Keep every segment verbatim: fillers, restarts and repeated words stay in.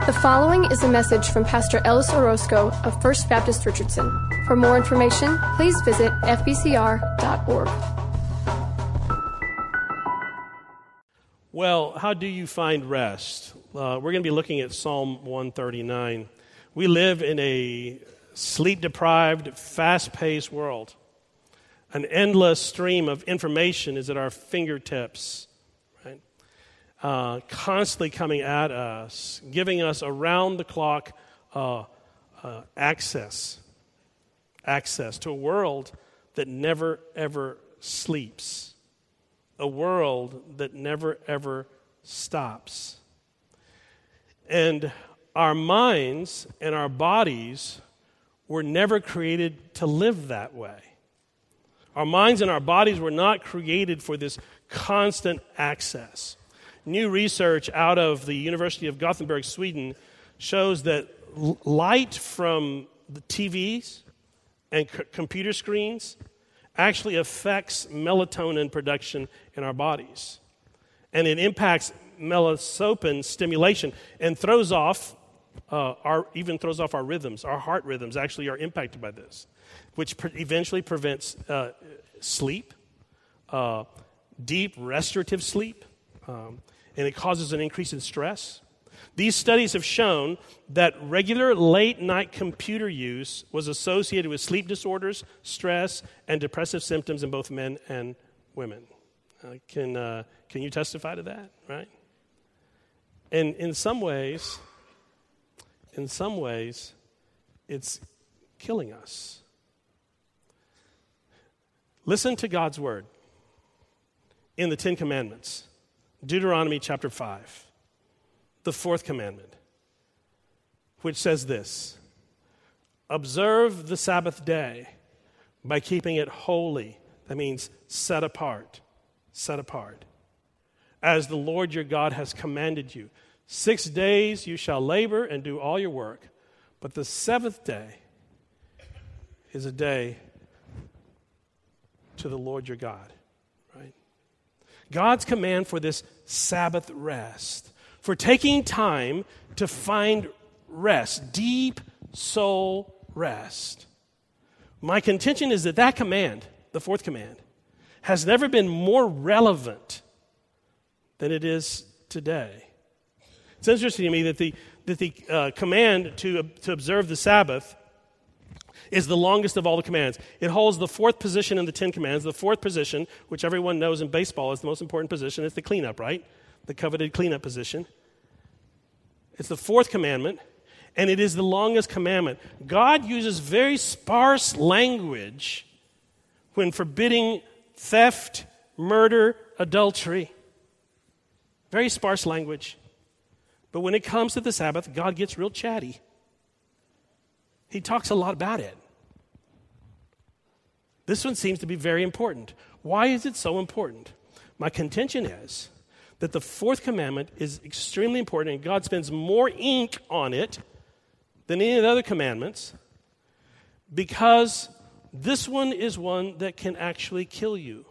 The following is a message from Pastor Ellis Orozco of First Baptist Richardson. For more information, please visit f b c r dot org. Well, how do you find rest? Uh, we're going to be looking at Psalm one thirty-nine. We live in a sleep-deprived, fast-paced world. An endless stream of information is at our fingertips, right? Uh, constantly coming at us, giving us around-the-clock uh, uh, access, access to a world that never, ever sleeps, a world that never, ever stops. And our minds and our bodies were never created to live that way. Our minds and our bodies were not created for this constant access. New research out of the University of Gothenburg, Sweden, shows that l- light from the T Vs and c- computer screens actually affects melatonin production in our bodies. And it impacts melatonin stimulation and throws off uh, our even throws off our rhythms. Our heart rhythms actually are impacted by this, which pre- eventually prevents uh, sleep, uh, deep restorative sleep, um, and it causes an increase in stress. These studies have shown that regular late-night computer use was associated with sleep disorders, stress, and depressive symptoms in both men and women. Uh, can uh, can you testify to that, right? And in some ways, in some ways, it's killing us. Listen to God's word in the Ten Commandments, Deuteronomy chapter five, the fourth commandment, which says this: observe the Sabbath day by keeping it holy. That means set apart, set apart, as the Lord your God has commanded you. Six days you shall labor and do all your work, but the seventh day is a day to the Lord your God, right? God's command for this Sabbath rest, for taking time to find rest, deep soul rest. My contention is that that command, the fourth command, has never been more relevant than it is today. It's interesting to me that the that the uh, command to to observe the Sabbath is the longest of all the commands. It holds the fourth position in the Ten Commandments. The fourth position, which everyone knows in baseball is the most important position, is the cleanup, right? The coveted cleanup position. It's the fourth commandment, and it is the longest commandment. God uses very sparse language when forbidding theft, murder, adultery. Very sparse language. But when it comes to the Sabbath, God gets real chatty. He talks a lot about it. This one seems to be very important. Why is it so important? My contention is that the fourth commandment is extremely important, and God spends more ink on it than any of the other commandments, because this one is one that can actually kill you.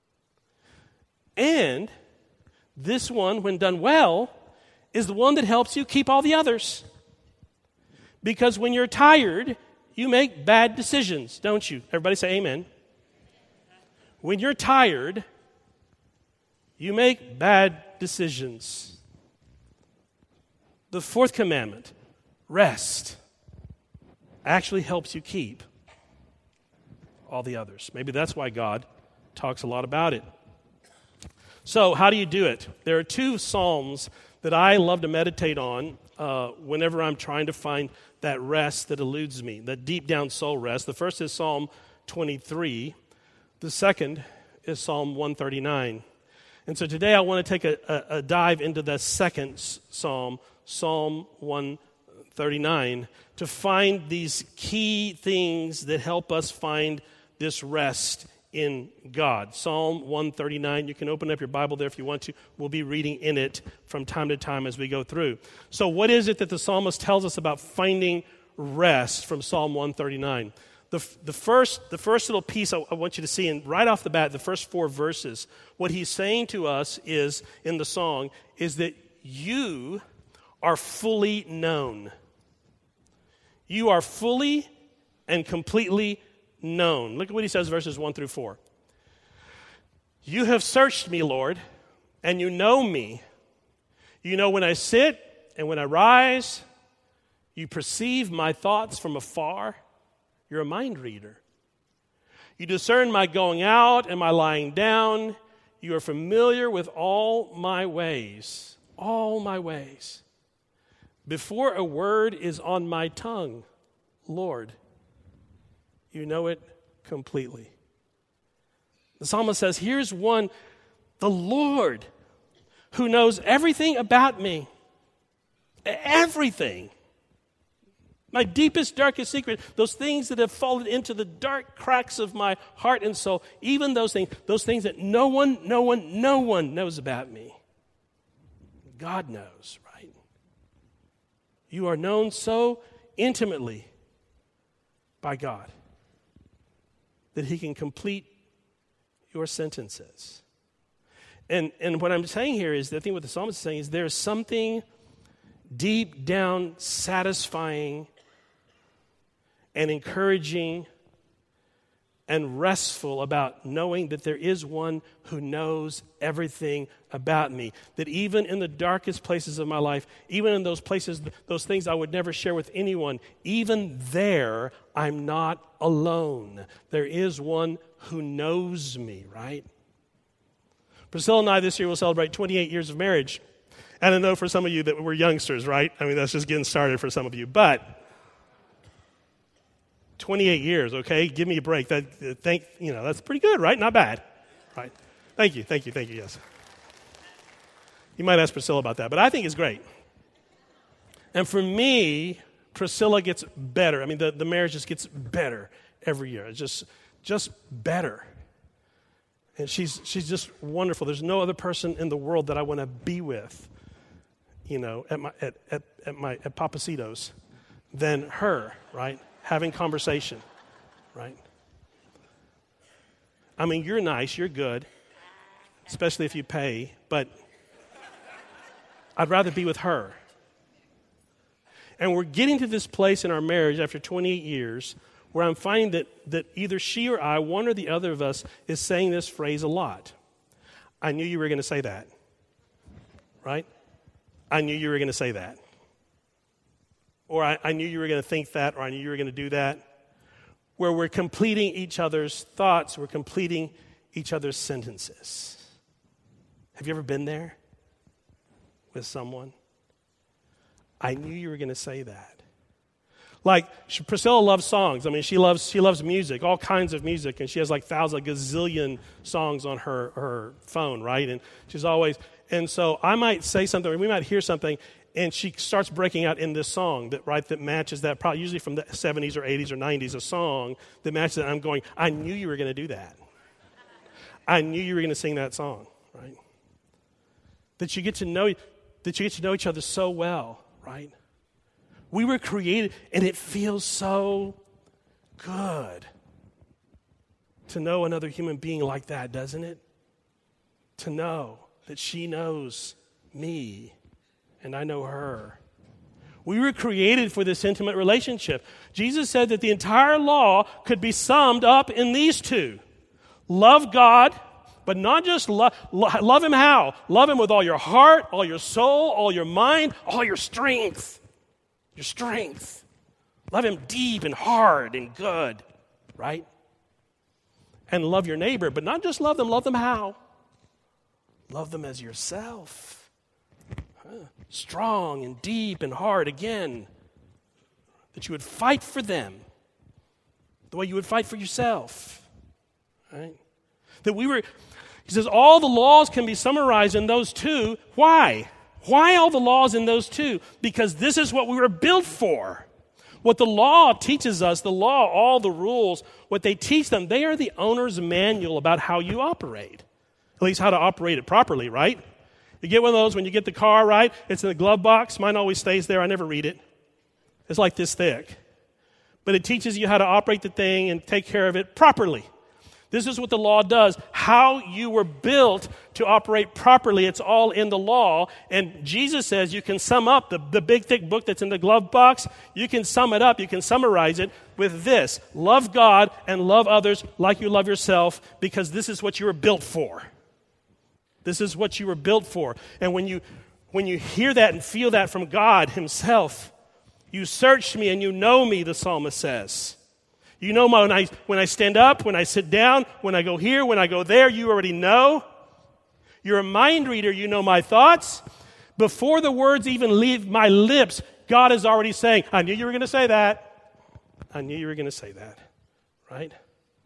And this one, when done well, is the one that helps you keep all the others. Because when you're tired, you make bad decisions, don't you? Everybody say amen. When you're tired, you make bad decisions. The fourth commandment, rest, actually helps you keep all the others. Maybe that's why God talks a lot about it. So how do you do it? There are two psalms that I love to meditate on uh, whenever I'm trying to find that rest that eludes me, that deep down soul rest. The first is Psalm twenty-three. The second is Psalm one thirty-nine. And so today I want to take a, a, a dive into the second psalm, Psalm one thirty-nine, to find these key things that help us find this rest in God. Psalm one thirty-nine, you can open up your Bible there if you want to. We'll be reading in it from time to time as we go through. So what is it that the psalmist tells us about finding rest from Psalm one thirty-nine? The, the, first, the first little piece I, I want you to see, and right off the bat, the first four verses, what he's saying to us is, in the song, is that you are fully known. You are fully and completely known. Look at what he says, verses one through four. You have searched me, Lord, and you know me. You know when I sit and when I rise. You perceive my thoughts from afar. You're a mind reader. You discern my going out and my lying down. You are familiar with all my ways. All my ways. Before a word is on my tongue, Lord, you know it completely. The psalmist says, here's one, the Lord, who knows everything about me. Everything. My deepest, darkest secret, those things that have fallen into the dark cracks of my heart and soul, even those things, those things that no one, no one, no one knows about me. God knows, right? You are known so intimately by God that he can complete your sentences. And, and what I'm saying here is, that I think what the psalmist is saying is there's something deep down satisfying and encouraging and restful about knowing that there is one who knows everything about me. That even in the darkest places of my life, even in those places, those things I would never share with anyone, even there, I'm not alone. There is one who knows me, right? Priscilla and I this year will celebrate twenty-eight years of marriage. And I know for some of you that we're youngsters, right? I mean, that's just getting started for some of you. But twenty-eight years, okay? Give me a break. That uh, thank you know, that's pretty good, right? Not bad. Right. Thank you, thank you, thank you, yes. You might ask Priscilla about that, but I think it's great. And for me, Priscilla gets better. I mean, the, the marriage just gets better every year. It's just just better. And she's she's just wonderful. There's no other person in the world that I want to be with, you know, at my at at, at my at Papacito's than her, right? Having conversation, right? I mean, you're nice, you're good, especially if you pay, but I'd rather be with her. And we're getting to this place in our marriage after twenty-eight years where I'm finding that, that either she or I, one or the other of us, is saying this phrase a lot. I knew you were going to say that, right? I knew you were going to say that. Or I, I knew you were going to think that, or I knew you were going to do that. Where we're completing each other's thoughts, we're completing each other's sentences. Have you ever been there with someone? I knew you were going to say that. Like, she, Priscilla loves songs. I mean, she loves she loves music, all kinds of music, and she has like thousand, gazillion songs on her, her phone, right? And she's always, and so I might say something, or we might hear something, and she starts breaking out in this song that right that matches that, probably usually from the seventies or eighties or nineties, a song that matches that. I'm going, I knew you were going to do that. I knew you were going to sing that song, right? That you get to know that you get to know each other so well, right? We were created, and it feels so good to know another human being like that, doesn't it? To know that she knows me and I know her. We were created for this intimate relationship. Jesus said that the entire law could be summed up in these two. Love God, but not just love. Love him how? Love him with all your heart, all your soul, all your mind, all your strength. Your strength. Love him deep and hard and good, right? And love your neighbor, but not just love them, love them how? Love them as yourself. Huh. Strong and deep and hard again. That you would fight for them the way you would fight for yourself, right? That we were, he says, all the laws can be summarized in those two. Why? Why all the laws in those two? Because this is what we were built for. What the law teaches us, the law, all the rules, what they teach them, they are the owner's manual about how you operate. At least how to operate it properly, right? You get one of those when you get the car, right? It's in the glove box. Mine always stays there. I never read it. It's like this thick. But it teaches you how to operate the thing and take care of it properly. This is what the law does. How you were built to operate properly, it's all in the law. And Jesus says you can sum up the, the big, thick book that's in the glove box. You can sum it up. You can summarize it with this. Love God and love others like you love yourself, because this is what you were built for. This is what you were built for. And when you, when you hear that and feel that from God himself, you search me and you know me, the psalmist says. You know my, when I when I stand up, when I sit down, when I go here, when I go there, you already know. You're a mind reader, you know my thoughts. Before the words even leave my lips, God is already saying, I knew you were going to say that. I knew you were going to say that, right?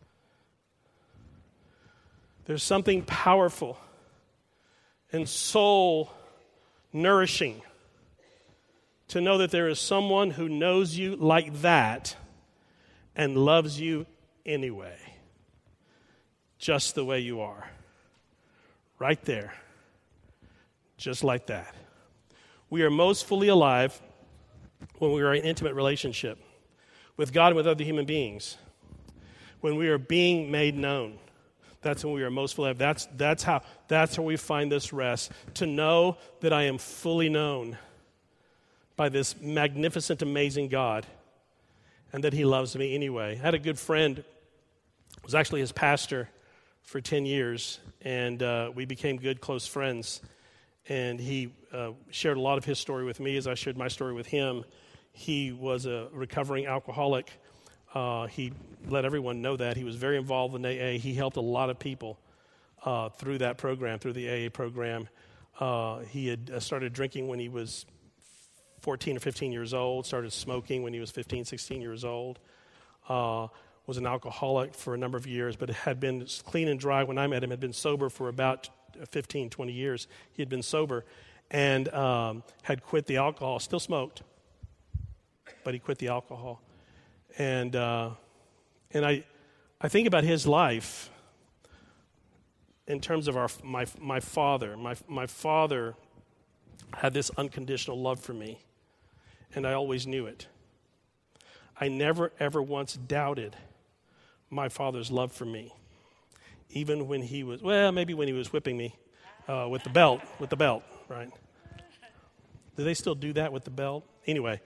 There's something powerful and soul nourishing to know that there is someone who knows you like that and loves you anyway, just the way you are. Right there, just like that. We are most fully alive when we are in intimate relationship with God and with other human beings. When we are being made known, that's when we are most fully alive. That's, that's how, that's where we find this rest, to know that I am fully known by this magnificent, amazing God, and that he loves me anyway. I had a good friend, was actually his pastor for ten years, and uh, we became good, close friends. And he uh, shared a lot of his story with me as I shared my story with him. He was a recovering alcoholic. Uh, he let everyone know that. He was very involved in A A. He helped a lot of people uh, through that program, through the A A program. Uh, he had uh, started drinking when he was fourteen or fifteen years old, started smoking when he was fifteen, sixteen years old, uh, was an alcoholic for a number of years, but had been clean and dry when I met him, had been sober for about fifteen, twenty years. He had been sober and um, had quit the alcohol, still smoked, but he quit the alcohol. And uh, and I I think about his life in terms of our my my father. My my father had this unconditional love for me, and I always knew it. I never, ever once doubted my father's love for me, even when he was, well, maybe when he was whipping me uh, with the belt, with the belt, right? Do they still do that with the belt? Anyway,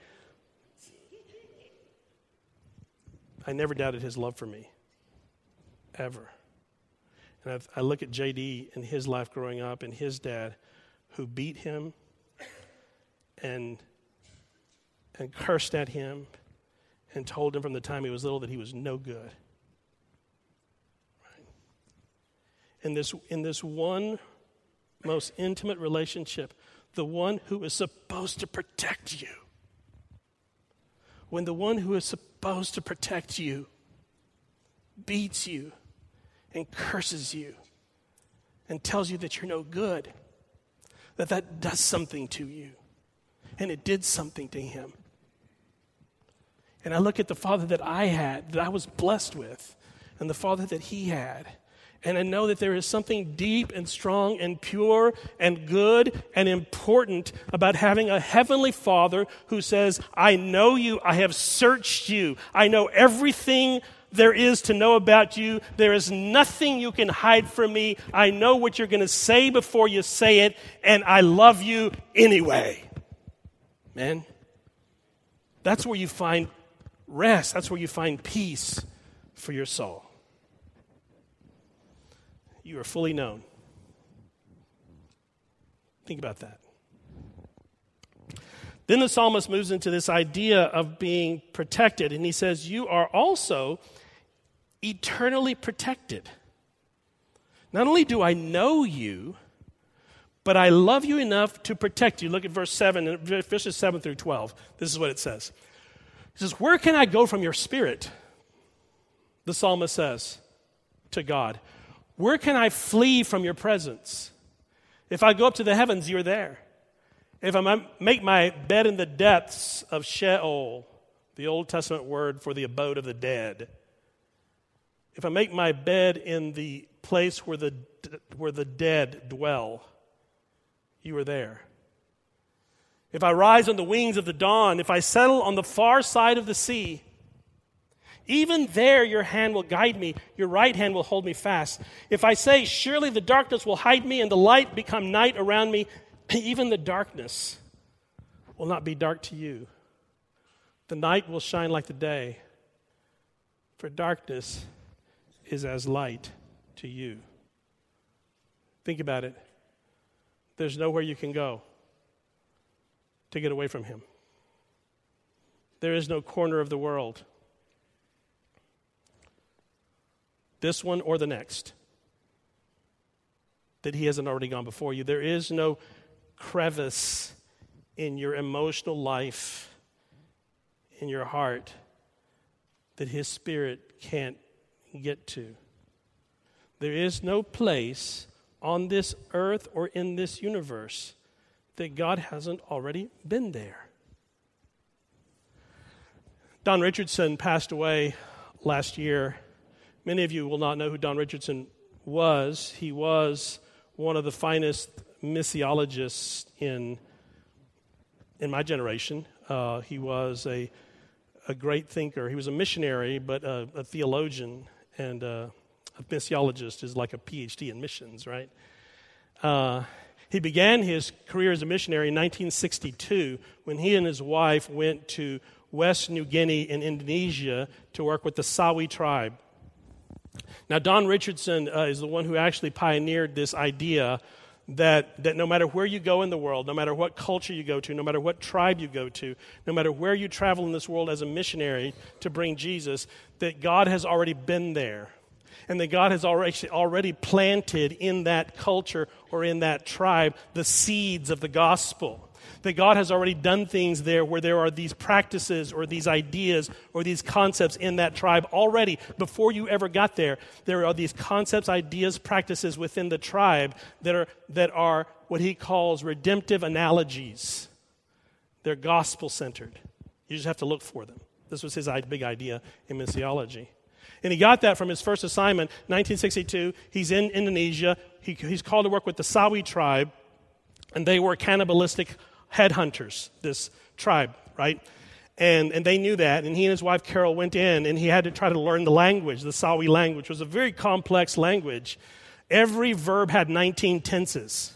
I never doubted his love for me, ever. And I've, I look at J D and his life growing up and his dad who beat him and and cursed at him and told him from the time he was little that he was no good. Right? In this, in this one most intimate relationship, the one who is supposed to protect you, when the one who is supposed to protect you beats you and curses you and tells you that you're no good, that that does something to you. And it did something to him. And I look at the father that I had, that I was blessed with, and the father that he had, and I know that there is something deep and strong and pure and good and important about having a heavenly Father who says, I know you, I have searched you, I know everything there is to know about you. There is nothing you can hide from me. I know what you're going to say before you say it, and I love you anyway. Man, that's where you find rest. That's where you find peace for your soul. You are fully known. Think about that. Then the psalmist moves into this idea of being protected, and he says, you are also eternally protected. Not only do I know you, but I love you enough to protect you. Look at verse seven, verses seven through twelve. This is what it says. He says, where can I go from your spirit? The psalmist says to God, where can I flee from your presence? If I go up to the heavens, you're there. If I make my bed in the depths of Sheol, the Old Testament word for the abode of the dead, if I make my bed in the place where the where the dead dwell, you are there. If I rise on the wings of the dawn, if I settle on the far side of the sea, Even there your hand will guide me, your right hand will hold me fast. If I say, surely the darkness will hide me and the light become night around me, even the darkness will not be dark to you. The night will shine like the day, for darkness is as light to you. Think about it. There's nowhere you can go to get away from him. There is no corner of the world, this one or the next, that he hasn't already gone before you. There is no crevice in your emotional life, in your heart, that his Spirit can't get to. There is no place on this earth or in this universe that God hasn't already been there. Don Richardson passed away last year. Many of you will not know who Don Richardson was. He was one of the finest missiologists in, in my generation. Uh, he was a, a great thinker. He was a missionary, but a, a theologian, and uh, a missiologist is like a P H D in missions, right? Uh, he began his career as a missionary in nineteen sixty-two when he and his wife went to West New Guinea in Indonesia to work with the Sawi tribe. Now, Don Richardson uh, is the one who actually pioneered this idea that, that no matter where you go in the world, no matter what culture you go to, no matter what tribe you go to, no matter where you travel in this world as a missionary to bring Jesus, that God has already been there. And that God has already, already planted in that culture or in that tribe the seeds of the gospel. That God has already done things there where there are these practices or these ideas or these concepts in that tribe already. Before you ever got there, there are these concepts, ideas, practices within the tribe that are, that are what he calls redemptive analogies. They're gospel-centered. You just have to look for them. This was his big idea in missiology. And he got that from his first assignment, nineteen sixty-two. He's in Indonesia. He, he's called to work with the Sawi tribe, and they were cannibalistic headhunters, this tribe, right? And and they knew that, and he and his wife Carol went in, and he had to try to learn the language. The Sawi language was a very complex language. Every verb had nineteen tenses.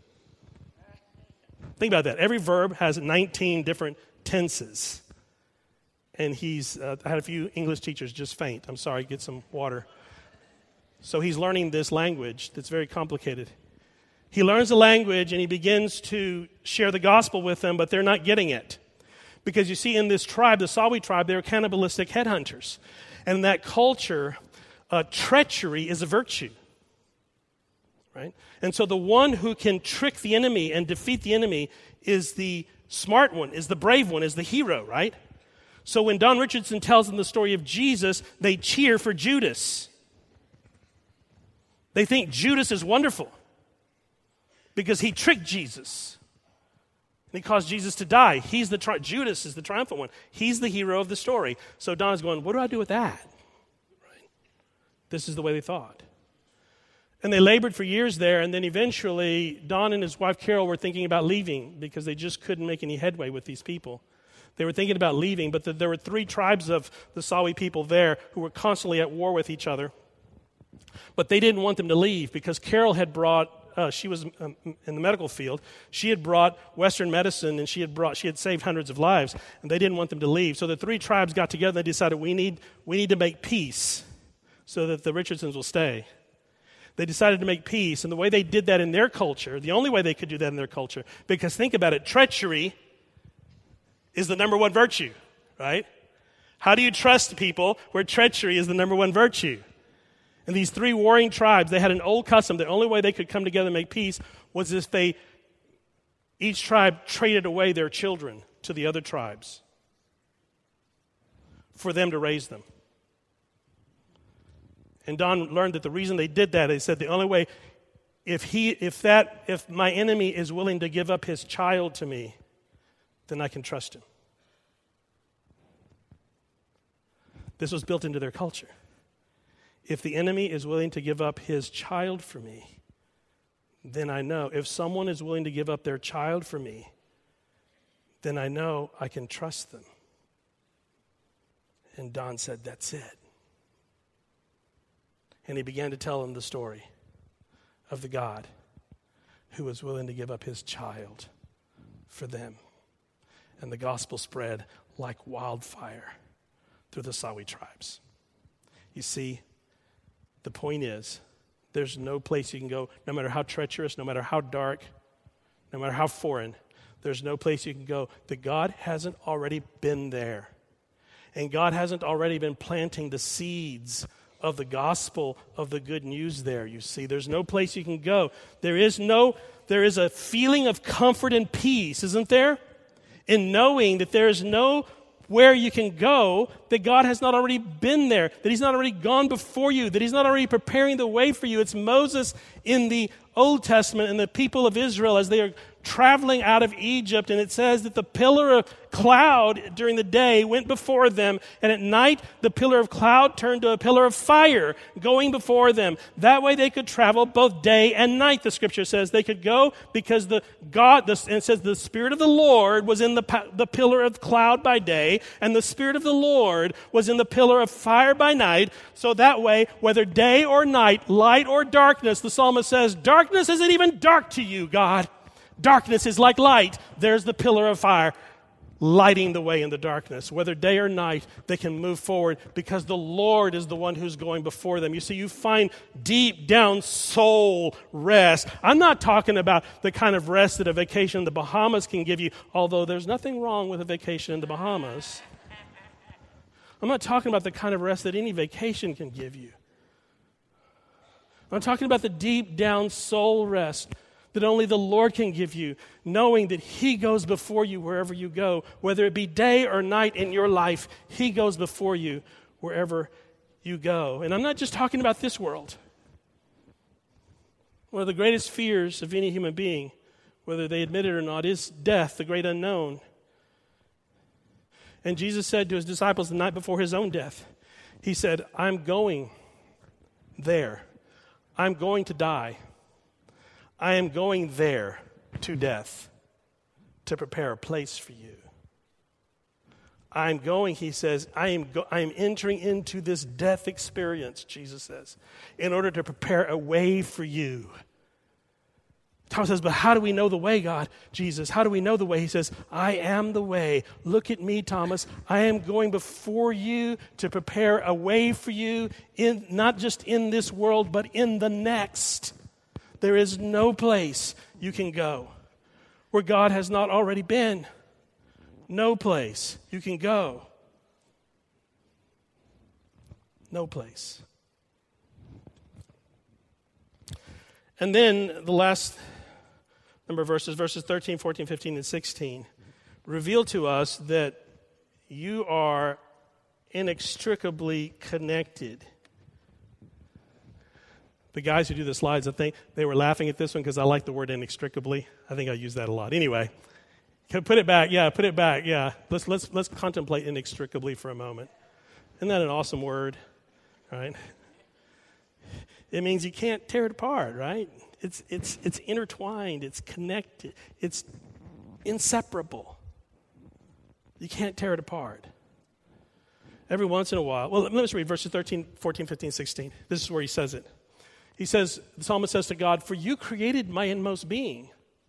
Think about that. Every verb has nineteen different tenses. And he's, uh, I had a few English teachers just faint. I'm sorry, get some water. So he's learning this language that's very complicated. He learns the language and he begins to share the gospel with them, but they're not getting it. Because you see, in this tribe, the Sawi tribe, they're cannibalistic headhunters. And in that culture, uh, treachery is a virtue. Right? And so the one who can trick the enemy and defeat the enemy is the smart one, is the brave one, is the hero, right? So when Don Richardson tells them the story of Jesus, they cheer for Judas. They think Judas is wonderful because he tricked Jesus. And he caused Jesus to die. He's the tri- Judas is the triumphant one. He's the hero of the story. So Don's going, what do I do with that? Right? This is the way they thought. And they labored for years there, and then eventually Don and his wife Carol were thinking about leaving because they just couldn't make any headway with these people. They were thinking about leaving, but the, there were three tribes of the Sawi people there who were constantly at war with each other. But they didn't want them to leave because Carol had brought, uh, she was um, in the medical field, she had brought Western medicine and she had brought, she had saved hundreds of lives, and they didn't want them to leave. So the three tribes got together and they decided we need, we need to make peace so that the Richardsons will stay. They decided to make peace, and the way they did that in their culture, the only way they could do that in their culture, because think about it, treachery is the number one virtue, right? How do you trust people where treachery is the number one virtue? And these three warring tribes, they had an old custom. The only way they could come together and make peace was if they, each tribe traded away their children to the other tribes for them to raise them. And Don learned that the reason they did that, they said the only way, if he, if that, if my enemy is willing to give up his child to me, then I can trust him. This was built into their culture. If the enemy is willing to give up his child for me, then I know. If someone is willing to give up their child for me, then I know I can trust them. And Don said, that's it. And he began to tell him the story of the God who was willing to give up his child for them. And the gospel spread like wildfire through the Sawi tribes. You see, the point is, there's no place you can go, no matter how treacherous, no matter how dark, no matter how foreign, there's no place you can go that God hasn't already been there. And God hasn't already been planting the seeds of the gospel of the good news there, you see. There's no place you can go. There is no, there is a feeling of comfort and peace, isn't there? In knowing that there is no where you can go, that God has not already been there, that he's not already gone before you, that he's not already preparing the way for you. It's Moses in the Old Testament and the people of Israel as they are traveling out of Egypt, and it says that the pillar of cloud during the day went before them, and at night the pillar of cloud turned to a pillar of fire going before them. That way they could travel both day and night, the scripture says. They could go because the God, the, and it says the Spirit of the Lord was in the, the pillar of cloud by day, and the Spirit of the Lord was in the pillar of fire by night. So that way, whether day or night, light or darkness, the psalmist says, darkness isn't even dark to you, God. Darkness is like light. There's the pillar of fire lighting the way in the darkness. Whether day or night, they can move forward because the Lord is the one who's going before them. You see, you find deep down soul rest. I'm not talking about the kind of rest that a vacation in the Bahamas can give you, although there's nothing wrong with a vacation in the Bahamas. I'm not talking about the kind of rest that any vacation can give you. I'm talking about the deep down soul rest that only the Lord can give you, knowing that he goes before you wherever you go. Whether it be day or night in your life, he goes before you wherever you go. And I'm not just talking about this world. One of the greatest fears of any human being, whether they admit it or not, is death, the great unknown. And Jesus said to his disciples the night before his own death, he said, I'm going there. I'm going to die. I am going there to death to prepare a place for you. I'm going, he says, I am go- I am entering into this death experience, Jesus says, in order to prepare a way for you. Thomas says, but how do we know the way, God? Jesus, how do we know the way? He says, I am the way. Look at me, Thomas. I am going before you to prepare a way for you, in not just in this world, but in the next. There is no place you can go where God has not already been. No place you can go. No place. And then the last number of verses, verses thirteen, fourteen, fifteen, and sixteen, reveal to us that you are inextricably connected. The guys who do the slides, I think they were laughing at this one because I like the word inextricably. I think I use that a lot. Anyway, put it back. Yeah, put it back. Yeah, let's let's let's contemplate inextricably for a moment. Isn't that an awesome word? Right? It means you can't tear it apart. Right? It's it's it's intertwined. It's connected. It's inseparable. You can't tear it apart. Every once in a while. Well, let me just read verses thirteen, fourteen, fifteen, sixteen. This is where he says it. He says, the psalmist says to God, for you created my inmost being.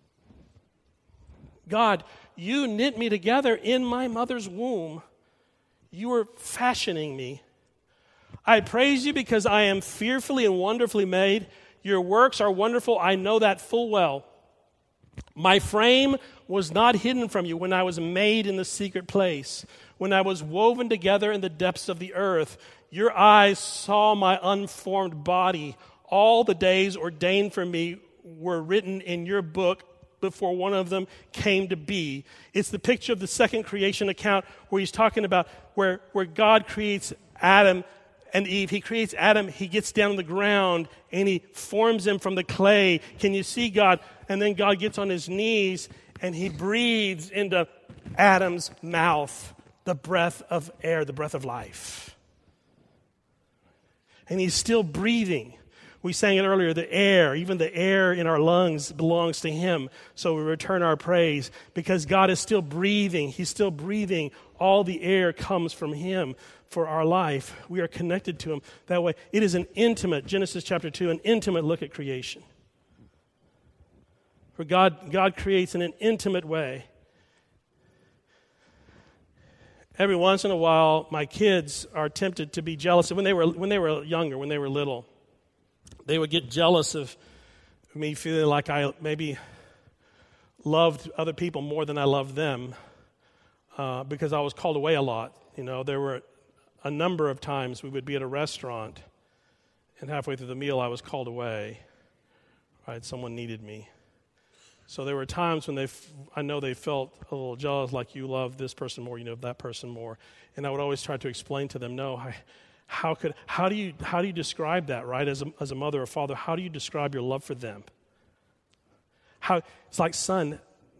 God, you knit me together in my mother's womb. You were fashioning me. I praise you because I am fearfully and wonderfully made. Your works are wonderful. I know that full well. My frame was not hidden from you when I was made in the secret place, when I was woven together in the depths of the earth. Your eyes saw my unformed body. All the days ordained for me were written in your book before one of them came to be. It's the picture of the second creation account where he's talking about where, where God creates Adam and Eve. He creates Adam, he gets down on the ground, and he forms him from the clay. Can you see God? And then God gets on his knees, and he breathes into Adam's mouth the breath of air, the breath of life. And he's still breathing. We sang it earlier, the air, even the air in our lungs belongs to him. So we return our praise because God is still breathing. He's still breathing. All the air comes from him for our life. We are connected to him that way. It is an intimate, Genesis chapter two, an intimate look at creation. For God, God creates in an intimate way. Every once in a while, my kids are tempted to be jealous. When they were when they were younger, when they were little, they would get jealous of me feeling like I maybe loved other people more than I loved them uh, because I was called away a lot. You know, there were a number of times we would be at a restaurant, and halfway through the meal, I was called away. Right, someone needed me. So there were times when they, f- I know they felt a little jealous, like you love this person more, you know that person more, and I would always try to explain to them, no, I, how could, how do you, how do you describe that, right? As a, as a mother or father, how do you describe your love for them? How it's like son,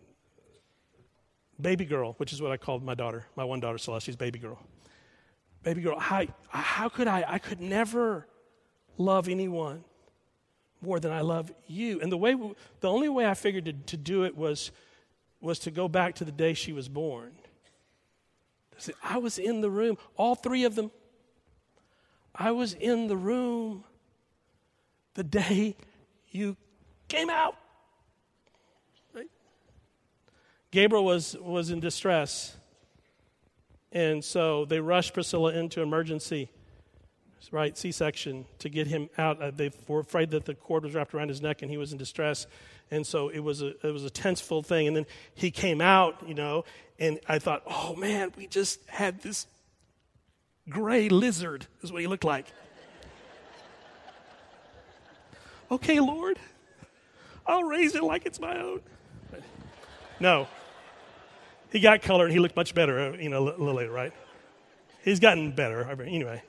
baby girl, which is what I called my daughter, my one daughter Celeste. She's baby girl, baby girl. How how could I? I could never love anyone more than I love you. And the way, the only way I figured to, to do it was, was to go back to the day she was born. I was in the room, all three of them. I was in the room the day you came out. Right? Gabriel was, was in distress. And so they rushed Priscilla into emergency. Right, C-section to get him out. Uh, they were afraid that the cord was wrapped around his neck and he was in distress, and so it was a it was a tenseful thing. And then he came out, you know, and I thought, oh man, we just had this gray lizard, is what he looked like. Okay, Lord, I'll raise it like it's my own. But no, he got color and he looked much better, you know, a little later, right? He's gotten better, anyway.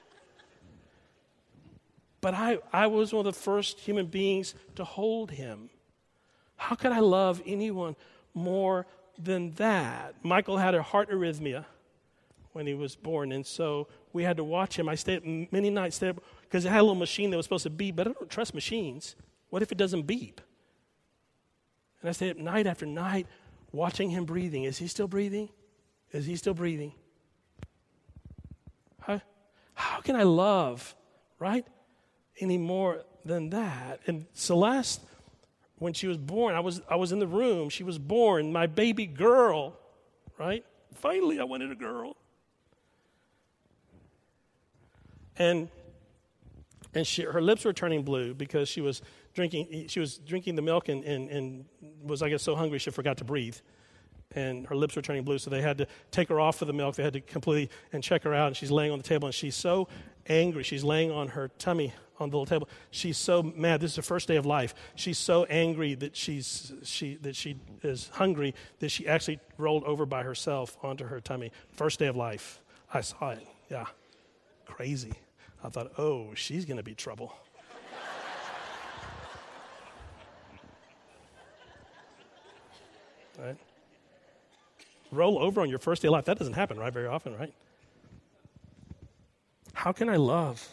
But I, I was one of the first human beings to hold him. How could I love anyone more than that? Michael had a heart arrhythmia when he was born, and so we had to watch him. I stayed many nights there because it had a little machine that was supposed to beep, but I don't trust machines. What if it doesn't beep? And I stayed up night after night watching him breathing. Is he still breathing? Is he still breathing? How, how can I love, right? Any more than that. And Celeste, when she was born, I was I was in the room. She was born, my baby girl, right? Finally, I wanted a girl. And and she, her lips were turning blue because she was drinking. She was drinking the milk and, and and was, I guess, so hungry she forgot to breathe. And her lips were turning blue, so they had to take her off of the milk. They had to completely and check her out. And she's laying on the table, and she's so angry. She's laying on her tummy on the little table. She's so mad. This is her first day of life. She's so angry that she's she that she is hungry that she actually rolled over by herself onto her tummy. First day of life. I saw it. Yeah, crazy. I thought, oh, she's going to be trouble. Right? Roll over on your first day of life. That doesn't happen, right? Very often, right? How can I love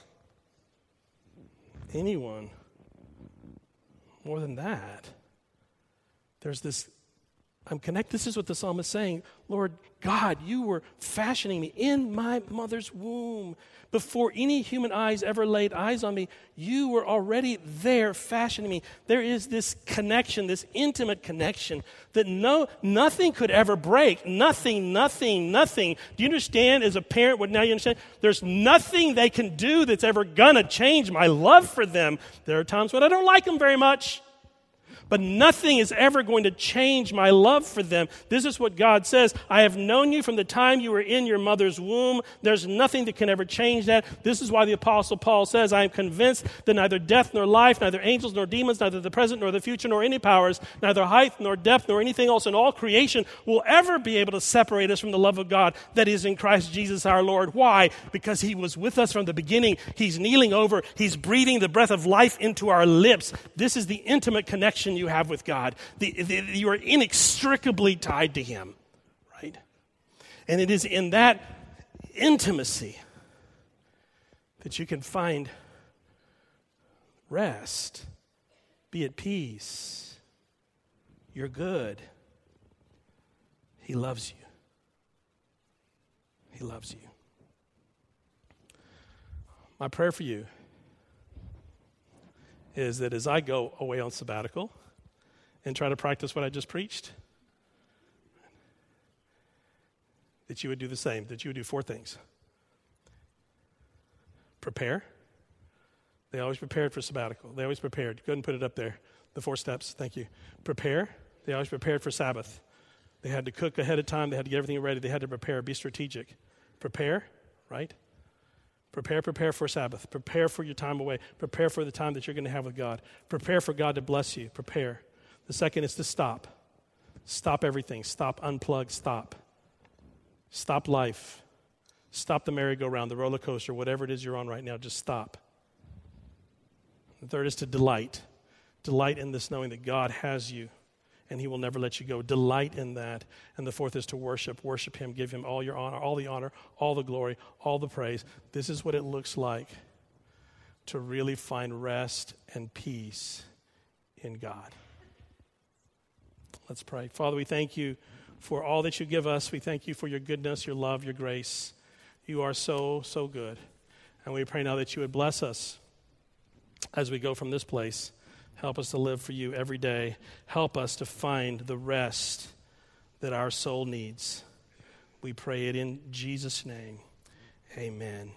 anyone more than that? There's this, I'm connected. This is what the psalmist is saying. Lord God, you were fashioning me in my mother's womb. Before any human eyes ever laid eyes on me, you were already there fashioning me. There is this connection, this intimate connection that no, nothing could ever break. Nothing, nothing, nothing. Do you understand as a parent what now you understand? There's nothing they can do that's ever going to change my love for them. There are times when I don't like them very much. But nothing is ever going to change my love for them. This is what God says. I have known you from the time you were in your mother's womb. There's nothing that can ever change that. This is why the Apostle Paul says, I am convinced that neither death nor life, neither angels nor demons, neither the present nor the future, nor any powers, neither height nor depth nor anything else in all creation will ever be able to separate us from the love of God that is in Christ Jesus our Lord. Why? Because he was with us from the beginning. He's kneeling over. He's breathing the breath of life into our lips. This is the intimate connection you have with God. The, the, you are inextricably tied to him, right? And it is in that intimacy that you can find Rest. Be at peace. You're good. He loves you. He loves you. My prayer for you is that as I go away on sabbatical and try to practice what I just preached, that you would do the same, that you would do four things. Prepare. They always prepared for sabbatical. They always prepared. Go ahead and put it up there. The four steps. Thank you. Prepare. They always prepared for Sabbath. They had to cook ahead of time. They had to get everything ready. They had to prepare. Be strategic. Prepare, right? Prepare, prepare for Sabbath. Prepare for your time away. Prepare for the time that you're going to have with God. Prepare for God to bless you. Prepare. The second is to stop. Stop everything. Stop, unplug, stop. Stop life. Stop the merry-go-round, the roller coaster, whatever it is you're on right now. Just stop. The third is to delight. Delight in this knowing that God has you and he will never let you go. Delight in that. And the fourth is to worship. Worship him. Give him all your honor, all the honor, all the glory, all the praise. This is what it looks like to really find rest and peace in God. Let's pray. Father, we thank you for all that you give us. We thank you for your goodness, your love, your grace. You are so, so good. And we pray now that you would bless us as we go from this place. Help us to live for you every day. Help us to find the rest that our soul needs. We pray it in Jesus' name. Amen.